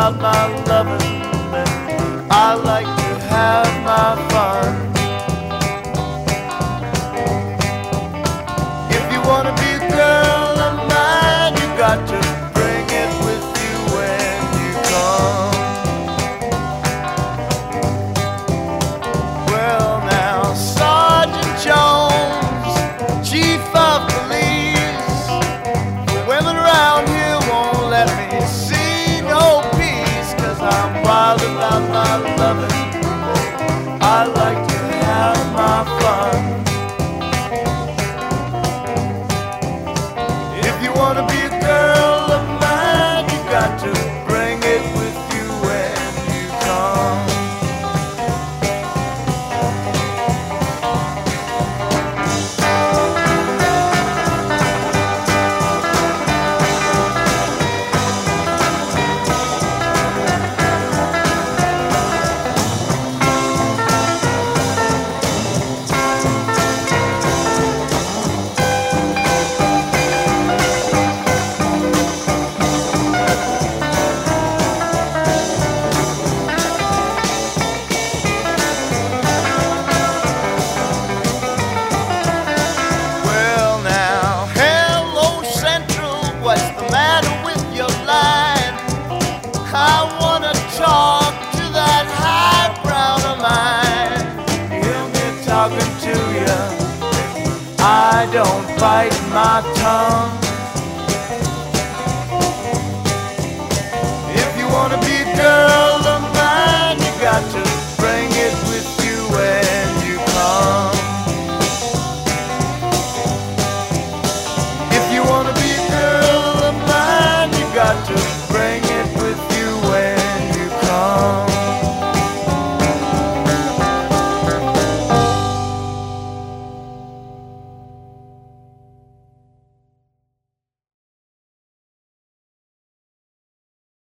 about my loving, and I like to have my fun. If you wanna be a girl of mine, you got to bring it with you when you come. Well now, Sergeant Jones, Chief of Police, women around here won't let me see no peace, 'cause I'm wild about my loving, I like to have my fun. If you wanna be a girl of mine, you got to bring it with you when you come. What's the matter with your line? I wanna talk to that highbrow of mine. Hear me talking to you, I don't bite my tongue.